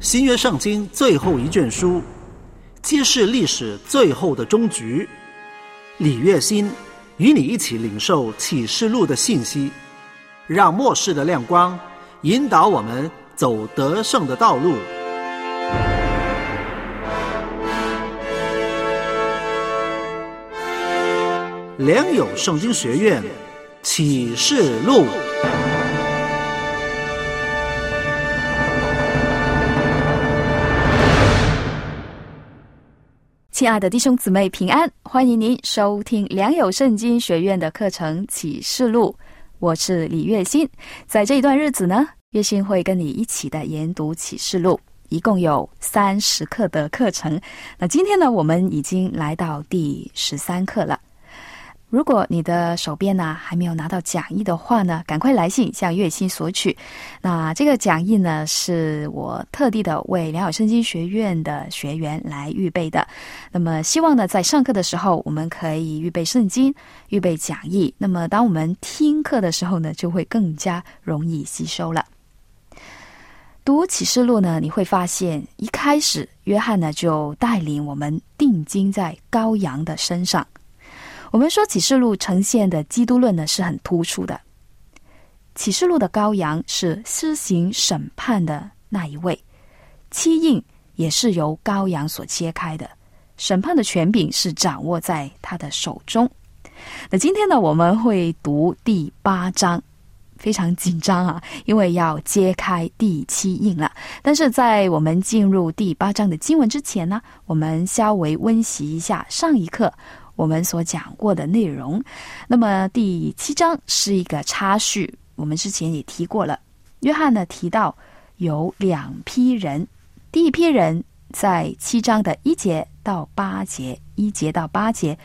新约圣经最后一卷书，揭示历史最后的终局。李月新与你一起领受启示录的信息，让末世的亮光引导我们走得胜的道路。良友圣经学院启示录。 亲爱的弟兄姊妹平安，欢迎您收听良友圣经学院的课程启示录，我是李月新。在这一段日子呢，月新会跟你一起的研读启示录，一共有30课的课程。那今天呢，我们已经来到第13课了。如果你的手边呢还没有拿到讲义的话呢，赶快来信向月新索取。那这个讲义呢，是我特地的为良友圣经学院的学员来预备的。那么希望呢，在上课的时候我们可以预备圣经，预备讲义。那么当我们听课的时候呢，就会更加容易吸收了。读启示录呢，你会发现一开始约翰呢就带领我们定睛在羔羊的身上。我们说启示录呈现的基督论呢是很突出的。启示录的羔羊是施行审判的那一位，七印也是由羔羊所揭开的，审判的权柄是掌握在他的手中。那今天呢，我们会读第8章，非常紧张啊，因为要揭开第7印了。但是在我们进入第8章的经文之前呢，我们稍微温习一下上一课我们所讲过的内容。那么第7章是一个插叙，我们之前也提过了。约翰呢提到有2批人，第一批人在7章的1节到8节，1节到8节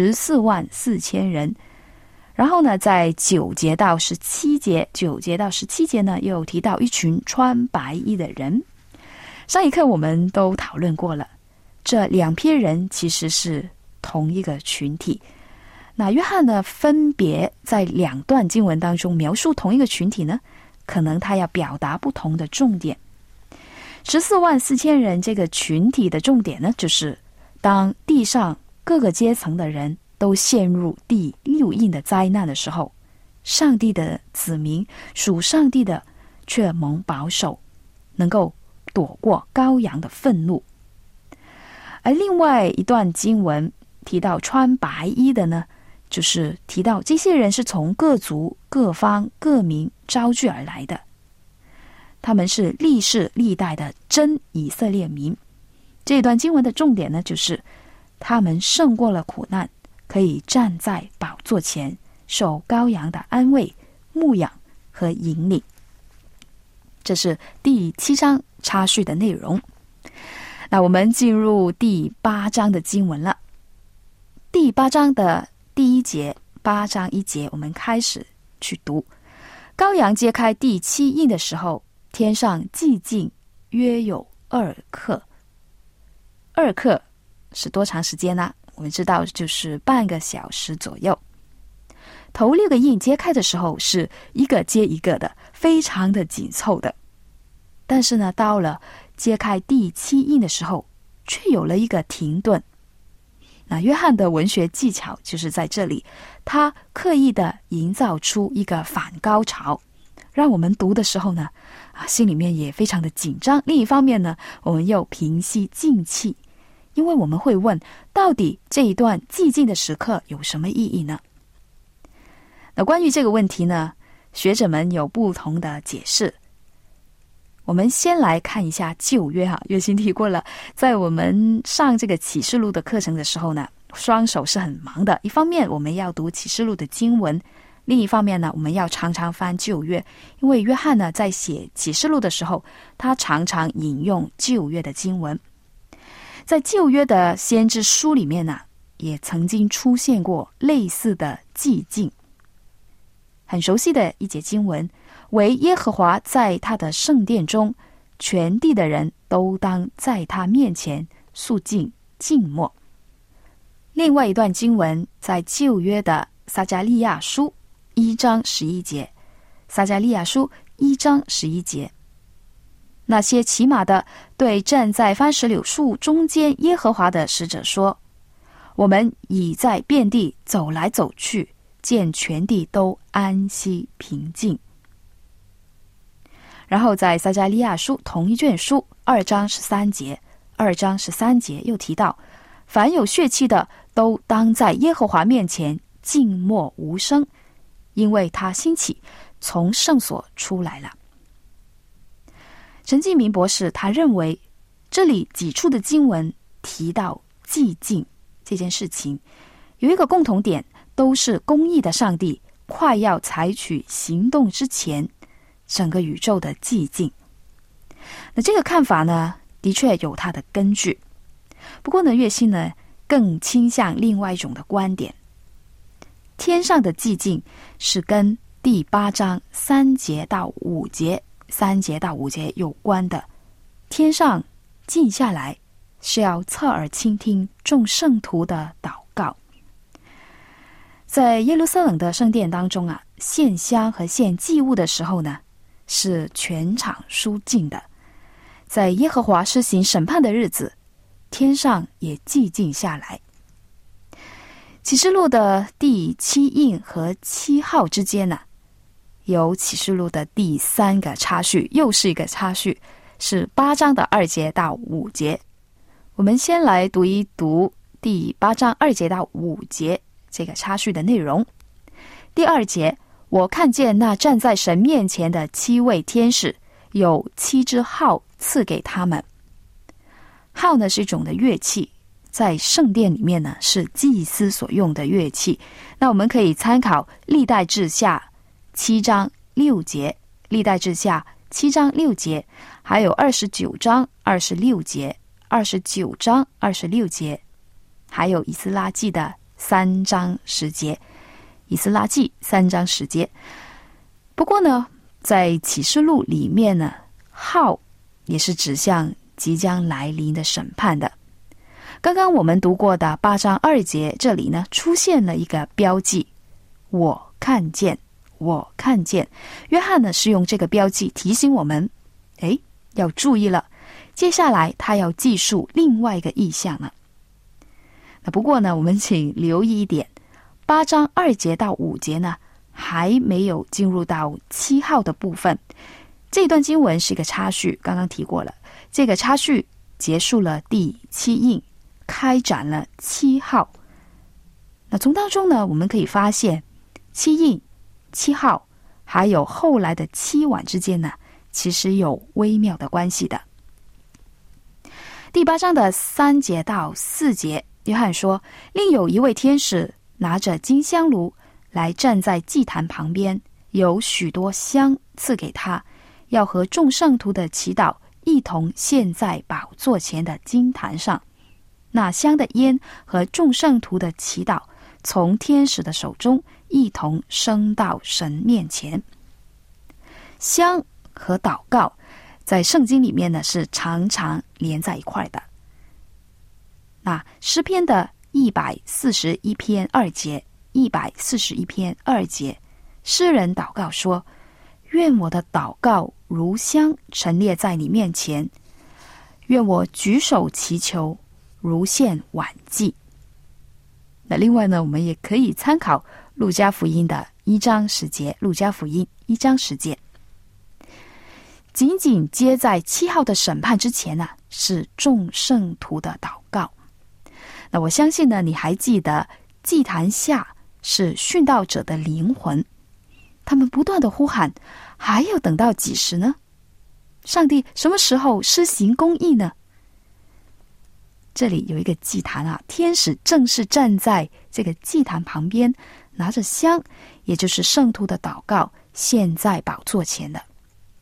144000人。然后呢，在9节到17节，9节到17节呢，又提到一群穿白衣的人。上一课我们都讨论过了，这2批人其实是同一个群体。那约翰呢，分别在2段经文当中描述同一个群体呢，可能他要表达不同的重点。144000人这个群体的重点呢，就是当地上各个阶层的人都陷入第6印的灾难的时候，上帝的子民属上帝的却蒙保守，能够躲过羔羊的愤怒。而另外一段经文提到穿白衣的呢，就是提到这些人是从各族各方各民招聚而来的，他们是历世历代的真以色列民。这段经文的重点呢，就是他们胜过了苦难，可以站在宝座前，受羔羊的安慰、牧养和引领。这是第7章插叙的内容。那我们进入第8章的经文了。第8章的第1节，8章1节，我们开始去读。羔羊揭开第7印的时候，天上寂静约有2刻。2刻是多长时间呢？我们知道就是半个小时左右。头6个印揭开的时候是一个接一个的，非常的紧凑的。但是呢，到了揭开第7印的时候，却有了一个停顿。那约翰的文学技巧就是在这里，他刻意的营造出一个反高潮，让我们读的时候呢，心里面也非常的紧张。另一方面呢，我们又平息静气，因为我们会问，到底这一段寂静的时刻有什么意义呢？那关于这个问题呢，学者们有不同的解释。我们先来看一下旧约哈，月新提过了，在我们上这个启示录的课程的时候呢，双手是很忙的。一方面我们要读启示录的经文，另一方面呢，我们要常常翻旧约，因为约翰呢在写启示录的时候，他常常引用旧约的经文。在旧约的先知书里面呢，也曾经出现过类似的寂静。很熟悉的一节经文，唯耶和华在他的圣殿中，全地的人都当在他面前肃静静默。另外一段经文在旧约的撒迦利亚书1章11节，撒迦利亚书1章11节， 那些骑马的对站在番石榴树中间耶和华的使者说：我们已在遍地走来走去，见全地都安息平静。然后在撒迦利亚书同一卷书2章13节又提到，凡有血气的都当在耶和华面前静默无声，因为他兴起从圣所出来了。陈继明博士他认为，这里几处的经文提到寂静这件事情，有一个共同点，都是公义的上帝快要采取行动之前，整个宇宙的寂静。那这个看法呢，的确有它的根据。不过呢，岳心呢更倾向另外一种的观点，天上的寂静是跟第8章3节到5节有关的。天上静下来，是要侧耳倾听众圣徒的祷告。在耶路撒冷的圣殿当中啊，献香和献祭物的时候呢，是全场肃静的。在耶和华施行审判的日子，天上也寂静下来。启示录的第7印和7号之间呢，有启示录的第3个插叙，又是一个插叙，是8章的2节到5节。我们先来读一读第8章2节到5节这个插叙的内容。第2节，我看见那站在神面前的7位天使，有7支号赐给他们。号呢是一种的乐器，在圣殿里面呢是祭司所用的乐器。那我们可以参考历代志下7章6节，历代志下7章6节，还有29章26节，29章26节，还有以斯拉记的3章10节，以斯拉记3章10节。不过呢，在启示录里面呢，号也是指向即将来临的审判的。刚刚我们读过的8章2节，这里呢出现了一个标记，我看见，我看见。约翰呢是用这个标记提醒我们，要注意了，接下来他要记述另外一个意象了。那不过呢，我们请留意一点，8章2节到5节呢还没有进入到7号的部分。这段经文是一个插叙，刚刚提过了，这个插叙结束了第7印，开展了7号。那从当中呢，我们可以发现7印、7号还有后来的7晚之间呢，其实有微妙的关系的。第8章的3节到4节，约翰说，另有一位天使拿着金香炉来站在祭坛旁边，有许多香赐给他，要和众圣徒的祈祷一同献在宝座前的金坛上。那香的烟和众圣徒的祈祷从天使的手中一同升到神面前。香和祷告在圣经里面呢是常常连在一块的。那诗篇的141篇2节，141篇2节，诗人祷告说，愿我的祷告如香陈列在你面前，愿我举手祈求如献晚祭。那另外呢，我们也可以参考路加福音的1章10节，路加福音1章10节。紧紧接在7号的审判之前呢，是众圣徒的祷告。那我相信呢，你还记得祭坛下是殉道者的灵魂，他们不断的呼喊，还要等到几时呢？上帝什么时候施行公义呢？这里有一个祭坛啊，天使正是站在这个祭坛旁边，拿着香，也就是圣徒的祷告，献在宝座前的。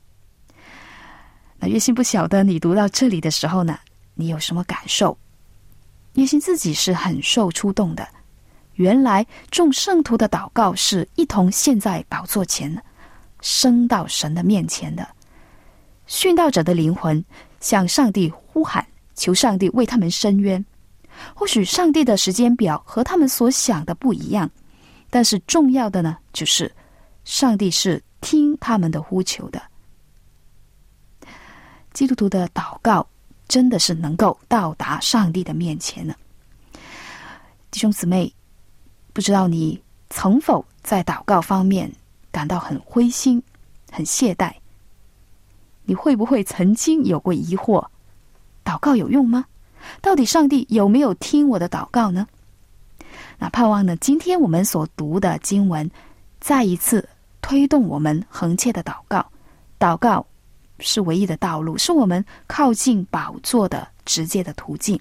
那月心不晓得你读到这里的时候呢，你有什么感受？月心自己是很受触动的。原来众圣徒的祷告是一同献在宝座前的，升到神的面前的。殉道者的灵魂向上帝呼喊，求上帝为他们伸冤。或许上帝的时间表和他们所想的不一样，但是重要的呢，就是上帝是听他们的呼求的。 基督徒的祷告真的是能够到达上帝的面前呢？弟兄姊妹，不知道你曾否在祷告方面感到很灰心、很懈怠？你会不会曾经有过疑惑，祷告有用吗？到底上帝有没有听我的祷告呢？那盼望呢，今天我们所读的经文再一次推动我们恒切的祷告。祷告是唯一的道路，是我们靠近宝座的直接的途径。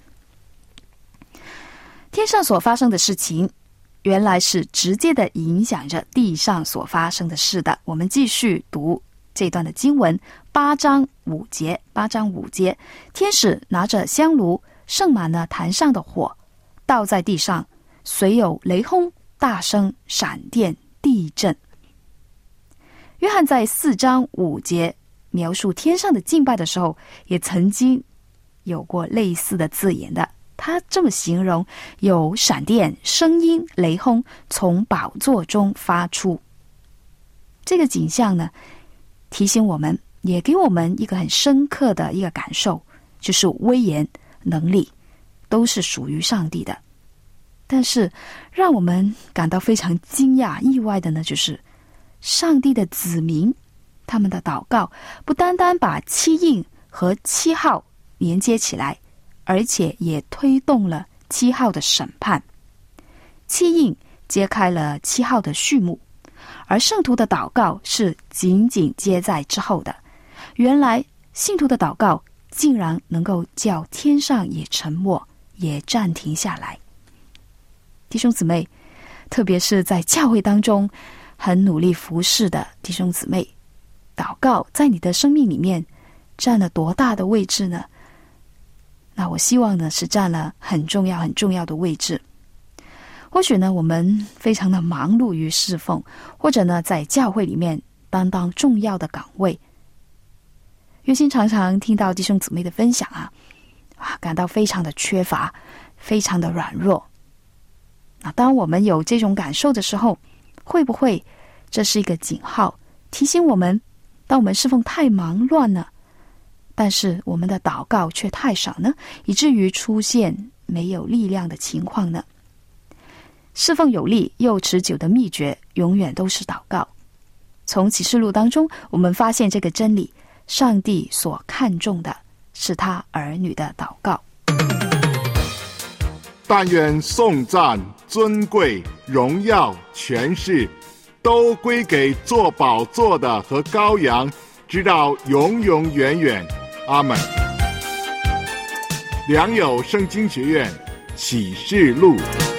天上所发生的事情原来是直接的影响着地上所发生的事的。我们继续读这段的经文，8章5节。天使拿着香炉盛满了坛上的火，倒在地上，随有雷轰、大声、闪电、地震。约翰在4章5节描述天上的敬拜的时候，也曾经有过类似的字眼的。他这么形容：有闪电、声音、雷轰从宝座中发出。这个景象呢，提醒我们，也给我们一个很深刻的一个感受，就是威严、能力都是属于上帝的。但是让我们感到非常惊讶、意外的呢，就是上帝的子民，他们的祷告不单单把7印和7号连接起来，而且也推动了7号的审判。7印揭开了7号的序幕，而圣徒的祷告是紧紧接在之后的。原来信徒的祷告竟然能够叫天上也沉默，也暂停下来。弟兄姊妹，特别是在教会当中很努力服侍的弟兄姊妹，祷告在你的生命里面占了多大的位置呢？那我希望呢，是占了很重要很重要的位置。或许呢，我们非常的忙碌于侍奉，或者呢，在教会里面担当重要的岗位。月心常常听到弟兄姊妹的分享感到非常的缺乏，非常的软弱。那当我们有这种感受的时候，会不会这是一个警号，提醒我们，当我们侍奉太忙乱了，但是我们的祷告却太少呢，以至于出现没有力量的情况呢？侍奉有力又持久的秘诀，永远都是祷告。从启示录当中，我们发现这个真理，上帝所看重的是他儿女的祷告。 但愿颂赞、尊贵、荣耀、权势都归给坐宝座的和羔羊，直到永永远远。阿们。良友圣经学院启示录。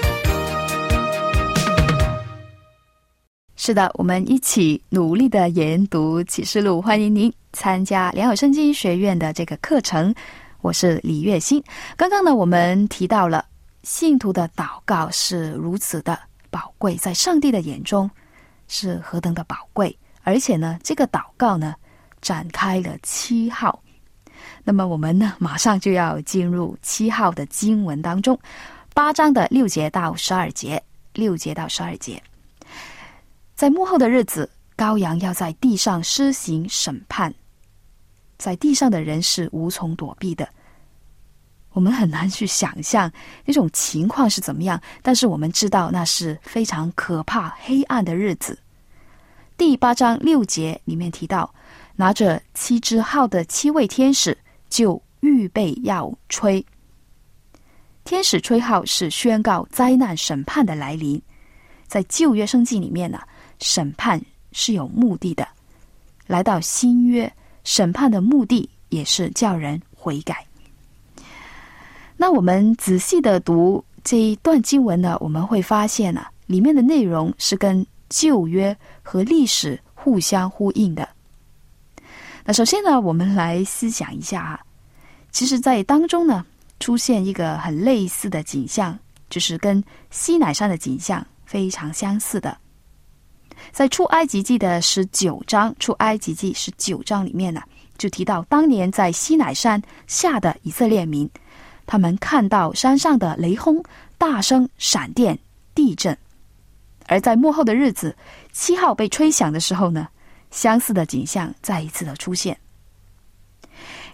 是的，我们一起努力的研读启示录，欢迎您参加良友圣经学院的这个课程。我是李月欣。刚刚呢，我们提到了信徒的祷告是如此的宝贵，在上帝的眼中是何等的宝贵，而且呢，这个祷告呢，展开了7号。那么我们呢，马上就要进入7号的经文当中，8章的6节到12节，6节到12节。在末后的日子，羔羊要在地上施行审判，在地上的人是无从躲避的。我们很难去想象那种情况是怎么样，但是我们知道那是非常可怕黑暗的日子。第8章6节里面提到，拿着7支号的7位天使就预备要吹。天使吹号是宣告灾难审判的来临。在旧约圣经里面呢，审判是有目的的，来到新约，审判的目的也是叫人悔改。那我们仔细的读这一段经文呢，我们会发现里面的内容是跟旧约和历史互相呼应的。那首先呢，我们来思想一下其实在当中呢，出现一个很类似的景象，就是跟西乃山的景象非常相似的。在出埃及记的19章，出埃及记19章里面呢，就提到当年在西乃山下的以色列民，他们看到山上的雷轰、大声、闪电、地震。而在末后的日子，7号被吹响的时候呢，相似的景象再一次的出现。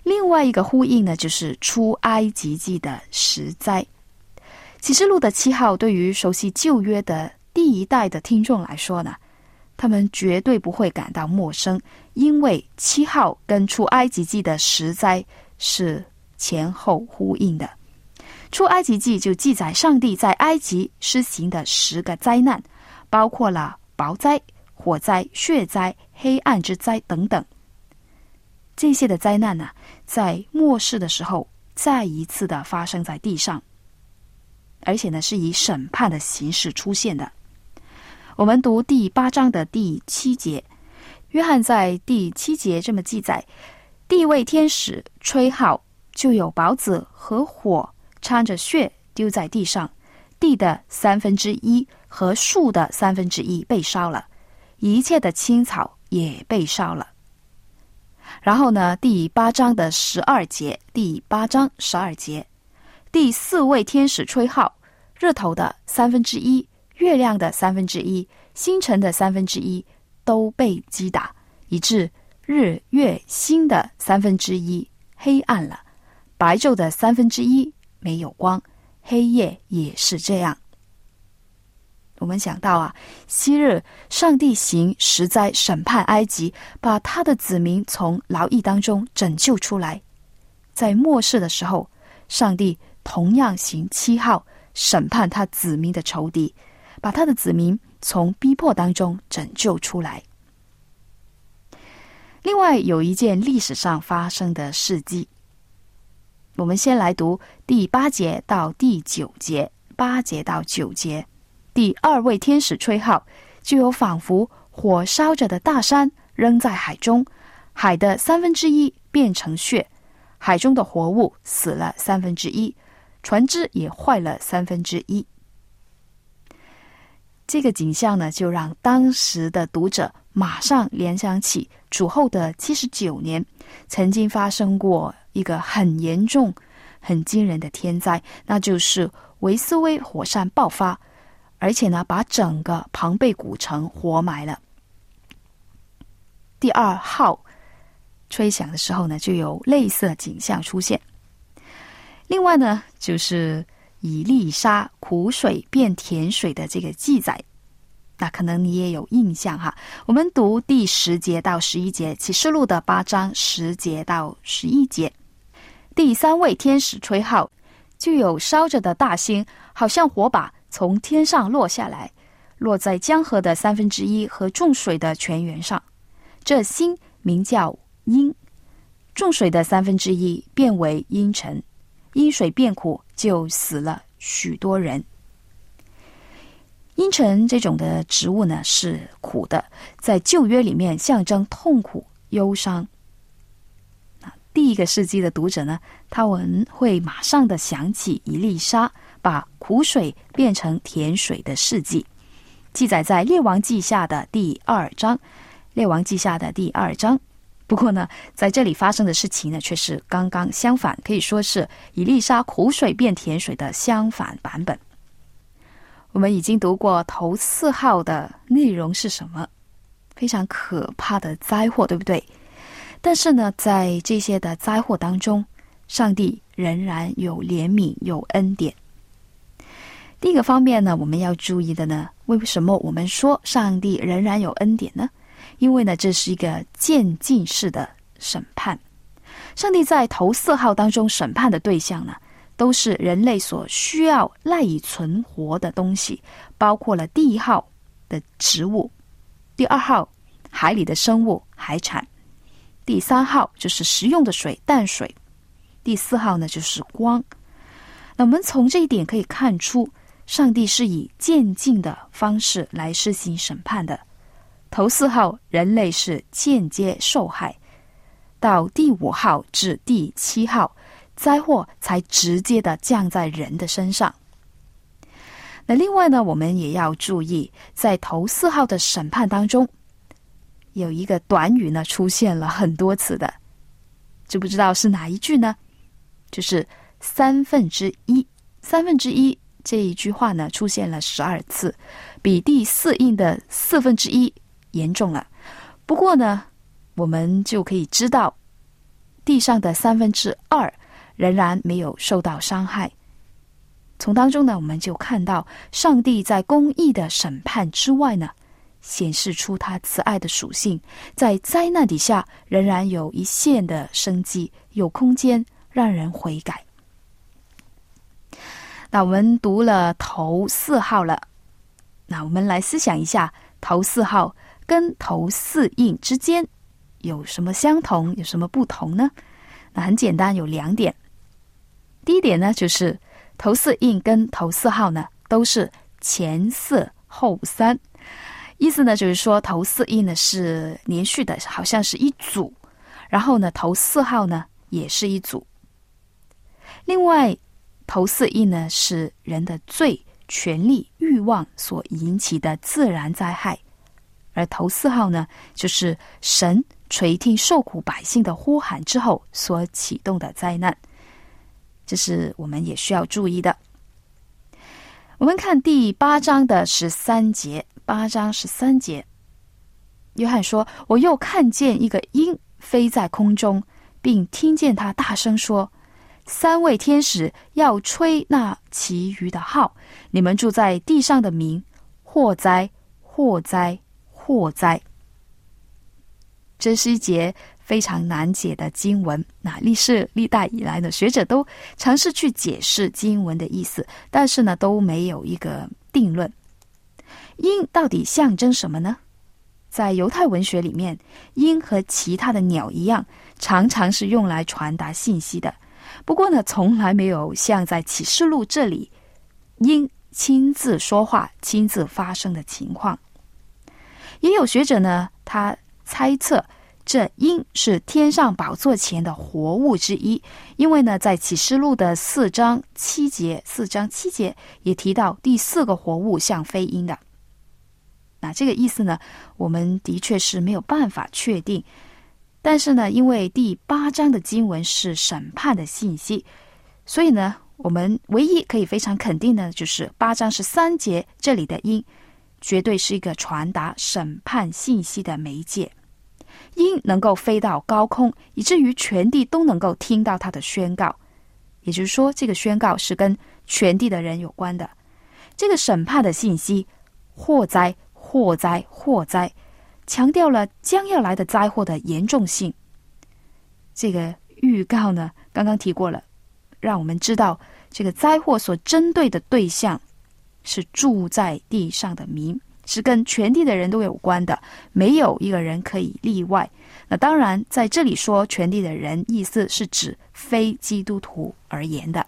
另外一个呼应呢，就是出埃及记的10灾。启示录的7号对于熟悉旧约的第一代的听众来说呢，他们绝对不会感到陌生，因为7号跟出埃及记的10灾是前后呼应的。出埃及记就记载上帝在埃及施行的10个灾难，包括了雹灾、火灾、血灾、黑暗之灾等等。这些的灾难呢，在末世的时候再一次的发生在地上，而且呢是以审判的形式出现的。我们读第8章的第7节，约翰在第7节这么记载：第一位天使吹号，就有雹子和火掺着血丢在地上，地的1/3和树的1/3被烧了，一切的青草也被烧了。然后呢，第8章的12节，第8章12节，第4位天使吹号，日头的1/3，月亮的1/3，星辰的1/3都被击打，以致日月星的1/3黑暗了，白昼的1/3没有光，黑夜也是这样。我们想到啊，昔日上帝行10灾审判埃及，把他的子民从劳役当中拯救出来。在末世的时候，上帝同样行7号审判他子民的仇敌，把他的子民从逼迫当中拯救出来。另外有一件历史上发生的事迹，我们先来读第8节到第9节，8节到9节。第2位天使吹号，就有仿佛火烧着的大山扔在海中，海的1/3变成血，海中的活物死了1/3，船只也坏了1/3。这个景象呢，就让当时的读者马上联想起主后的79年，曾经发生过一个很严重、很惊人的天灾，那就是维斯威火山爆发，而且呢，把整个庞贝古城活埋了。第2号吹响的时候呢，就有类似的景象出现。另外呢，就是以利沙苦水变甜水的这个记载，那可能你也有印象哈。我们读第10节到11节，启示录的8章10节到11节。第3位天使吹号，就有烧着的大星，好像火把从天上落下来，落在江河的1/3和众水的泉源上。这星名叫阴，众水的1/3变为阴沉，因水变苦，就死了许多人。阴沉这种的植物呢，是苦的，在旧约里面象征痛苦、忧伤。第1个世纪的读者呢，他们会马上的想起以利沙把苦水变成甜水的事迹，记载在列王记下的第2章。列王记下的第2章。不过呢，在这里发生的事情呢，却是刚刚相反，可以说是以利沙苦水变甜水的相反版本。我们已经读过头4号的内容是什么，非常可怕的灾祸，对不对？但是呢，在这些的灾祸当中，上帝仍然有怜悯，有恩典。第1个方面呢，我们要注意的呢，为什么我们说上帝仍然有恩典呢？因为呢，这是一个渐进式的审判。上帝在头4号当中审判的对象呢，都是人类所需要赖以存活的东西，包括了第1号的植物，第2号海里的生物海产，第3号就是食用的水淡水，第4号呢就是光。那我们从这一点可以看出，上帝是以渐进的方式来施行审判的。头4号人类是间接受害，到第5号至第7号灾祸才直接的降在人的身上。那另外呢，我们也要注意，在头4号的审判当中，有一个短语呢出现了很多次的，知不知道是哪一句呢？就是1/3。1/3这一句话呢出现了12次，比第4印的1/4严重了。不过呢，我们就可以知道， 地上的2/3仍然没有受到伤害。从当中呢，我们就看到上帝在公义的审判之外呢，显示出他慈爱的属性，在灾难底下仍然有一线的生机，有空间让人悔改。那我们读了头4号了，那我们来思想一下，头4号跟头4印之间有什么相同，有什么不同呢？那很简单，有2点。第一点呢，就是头4印跟头4号呢都是前4后3，意思呢就是说头4印呢是连续的，好像是一组，然后呢头4号呢也是一组。另外头4印呢是人的罪、权力、欲望所引起的自然灾害，而头4号呢就是神垂听受苦百姓的呼喊之后所启动的灾难，这是我们也需要注意的。我们看第8章的13节，8章13节，约翰说，我又看见一个鹰飞在空中，并听见他大声说，3位天使要吹那其余的号，你们住在地上的民，祸哉祸哉祸哉。这是一节非常难解的经文，那历世历代以来呢，学者都尝试去解释经文的意思，但是呢都没有一个定论。鹰到底象征什么呢？在犹太文学里面，鹰和其他的鸟一样，常常是用来传达信息的。不过呢，从来没有像在启示录这里，鹰亲自说话、亲自发声的情况。也有学者呢，他猜测这鹰是天上宝座前的活物之一，因为呢，在启示录的4章7节也提到第4个活物像飞鹰的。那这个意思呢，我们的确是没有办法确定，但是呢，因为第8章的经文是审判的信息，所以呢，我们唯一可以非常肯定的就是8章13节这里的鹰绝对是一个传达审判信息的媒介。鹰能够飞到高空，以至于全地都能够听到它的宣告，也就是说，这个宣告是跟全地的人有关的。这个审判的信息，祸灾祸灾祸灾，强调了将要来的灾祸的严重性。这个预告呢，刚刚提过了，让我们知道这个灾祸所针对的对象是住在地上的民，是跟全地的人都有关的，没有一个人可以例外。那当然在这里说全地的人，意思是指非基督徒而言的。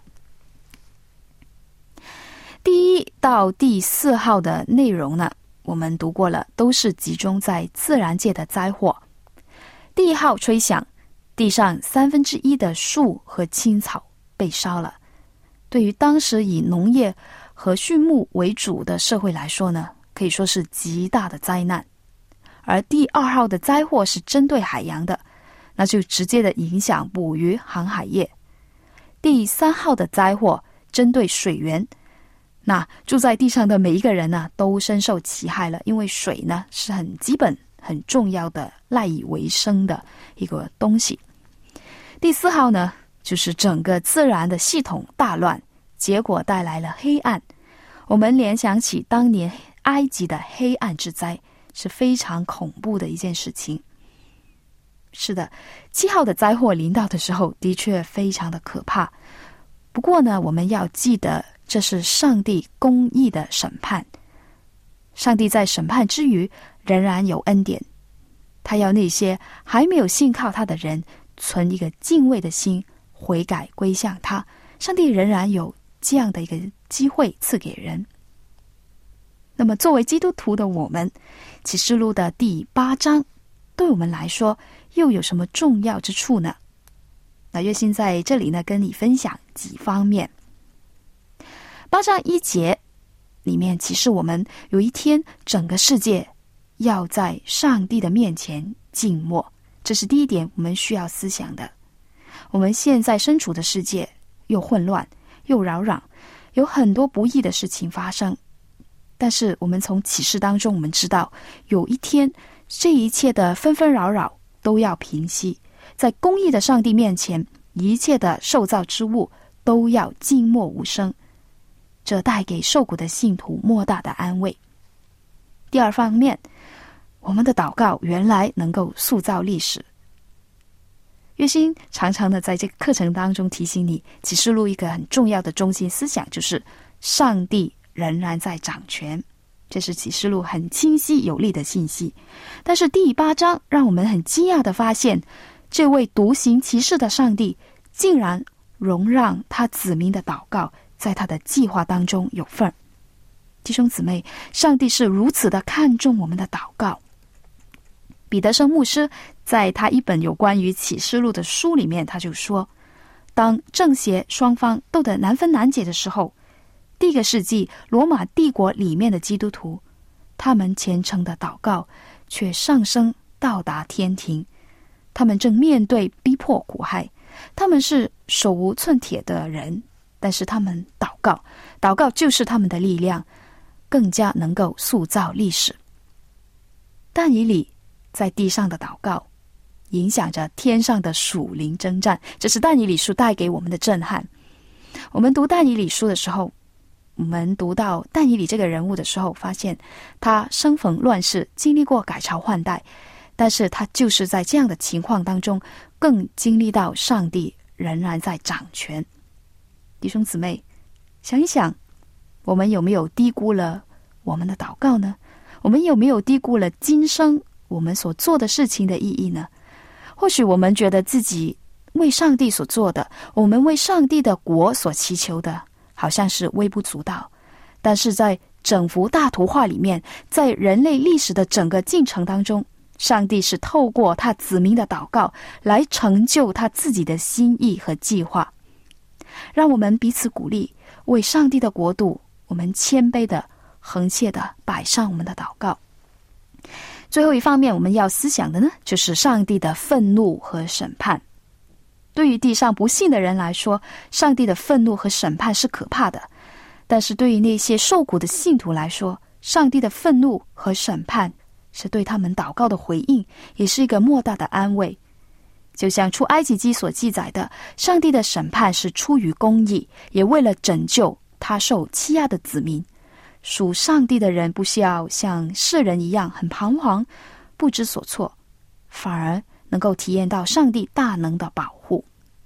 第1到第4号的内容呢，我们读过了，都是集中在自然界的灾祸。第1号吹响，地上1/3的树和青草被烧了。对于当时以农业和畜牧为主的社会来说呢，可以说是极大的灾难。而第2号的灾祸是针对海洋的，那就直接的影响捕鱼航海业。第3号的灾祸针对水源，那住在地上的每一个人呢，都深受其害了，因为水呢是很基本很重要的赖以为生的一个东西。第4号呢，就是整个自然的系统大乱，结果带来了黑暗。我们联想起当年埃及的黑暗之灾，是非常恐怖的一件事情。是的，7号的灾祸临到的时候，的确非常的可怕。不过呢，我们要记得，这是上帝公义的审判。上帝在审判之余，仍然有恩典。他要那些还没有信靠他的人，存一个敬畏的心，悔改归向他。上帝仍然有这样的一个机会赐给人。那么作为基督徒的我们，启示录的第8章对我们来说又有什么重要之处呢？那月心在这里呢，跟你分享几方面。8章1节里面启示我们，有一天整个世界要在上帝的面前静默，这是第一点我们需要思想的。我们现在身处的世界又混乱又扰攘，有很多不义的事情发生。但是我们从启示当中，我们知道有一天这一切的纷纷扰扰都要平息， 在公义的上帝面前，一切的受造之物都要静默无声，这带给受苦的信徒莫大的安慰。第二方面，我们的祷告原来能够塑造历史。月心常常的在这个课程当中提醒你，启示录一个很重要的中心思想，就是上帝仍然在掌权，这是启示录很清晰有力的信息。但是第8章让我们很惊讶的发现，这位独行其事的上帝竟然容让他子民的祷告在他的计划当中有份。弟兄姊妹，上帝是如此的看重我们的祷告。彼得生牧师在他一本有关于启示录的书里面，他就说，当正邪双方斗得难分难解的时候，第1个世纪罗马帝国里面的基督徒，他们虔诚的祷告却上升到达天庭。他们正面对逼迫苦害，他们是手无寸铁的人，但是他们祷告，祷告就是他们的力量，更加能够塑造历史。但以理在地上的祷告影响着天上的属灵征战，这是但以理书带给我们的震撼。我们读但以理书的时候，我们读到但以理这个人物的时候，发现他生逢乱世，经历过改朝换代，但是他就是在这样的情况当中更经历到上帝仍然在掌权。弟兄姊妹，想一想，我们有没有低估了我们的祷告呢？我们有没有低估了今生我们所做的事情的意义呢？或许我们觉得自己为上帝所做的，我们为上帝的国所祈求的，好像是微不足道。但是在整幅大图画里面，在人类历史的整个进程当中，上帝是透过他子民的祷告来成就他自己的心意和计划。让我们彼此鼓励，为上帝的国度，我们谦卑的恒切的摆上我们的祷告。最后一方面我们要思想的呢，就是上帝的愤怒和审判。对于地上不信的人来说，上帝的愤怒和审判是可怕的，但是对于那些受苦的信徒来说，上帝的愤怒和审判是对他们祷告的回应，也是一个莫大的安慰。就像出埃及记所记载的，上帝的审判是出于公义，也为了拯救他受欺压的子民。属上帝的人不需要像世人一样很彷徨不知所措，反而能够体验到上帝大能的保护。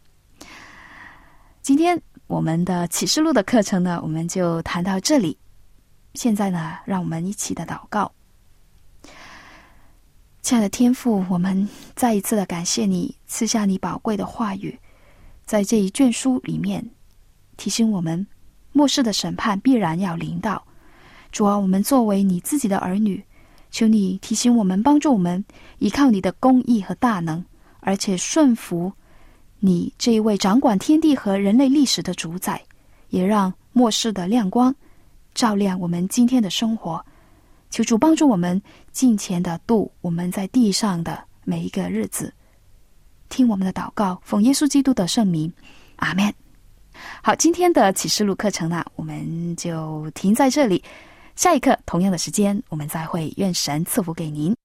今天我们的启示录的课程呢，我们就谈到这里。现在呢，让我们一起的祷告。亲爱的天父，我们再一次的感谢你赐下你宝贵的话语，在这一卷书里面提醒我们，末世的审判必然要临到。主啊，我们作为你自己的儿女，求你提醒我们，帮助我们依靠你的公义和大能，而且顺服你这一位掌管天地和人类历史的主宰，也让末世的亮光照亮我们今天的生活。求主帮助我们尽前的度我们在地上的每一个日子。听我们的祷告，奉耶稣基督的圣名，阿们。好，今天的启示录课程呢，我们就停在这里。下一课同样的时间我们再会，愿神赐福给您。